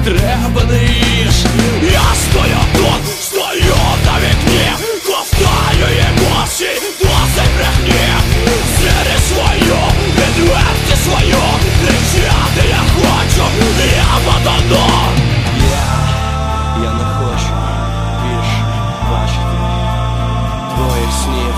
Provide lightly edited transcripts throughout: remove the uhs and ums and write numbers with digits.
треба не їж. Я стою тут, стою на вікні, ковтаю емоцій, досить брехні. Сири свою, відверти свою, кричати я хочу, я подано. Я не хочу більше бачити твоїх снів.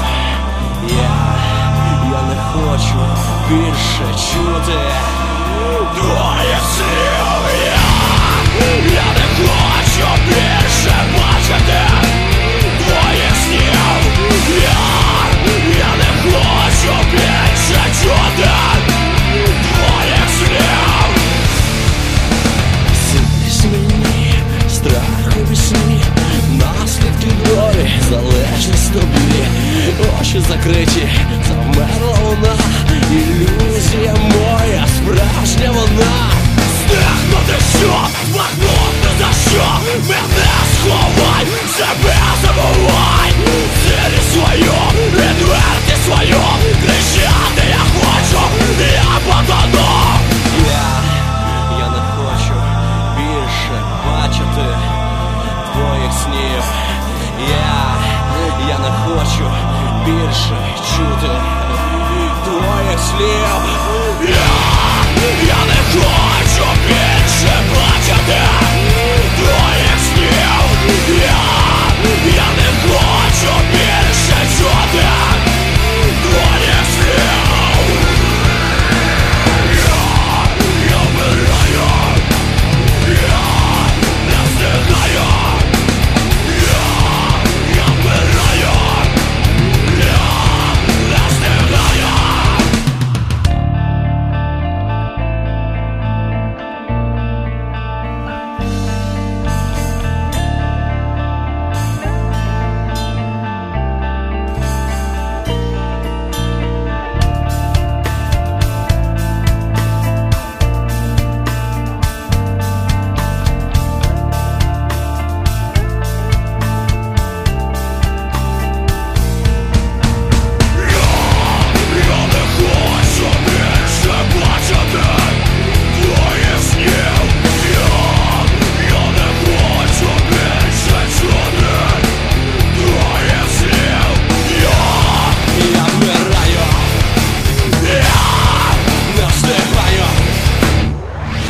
Я не хочу більше чути твоїх слів. Я не хочу більше бачити твоїх снів. Я не хочу більше чути твоїх слів. Снись мені, страх у вісні, наслідки долі, залежність тобі. Очі закриті, завмерла вона, ілюзія моя, справжня вона. Стихнути що, махнути за що, мене сховай, себе забувай. Цілі свою, відверти свою, кричати я хочу, я потону. Я не хочу більше бачити твоїх снів. Я не хочу більше чути твоїх слів. Я не хочу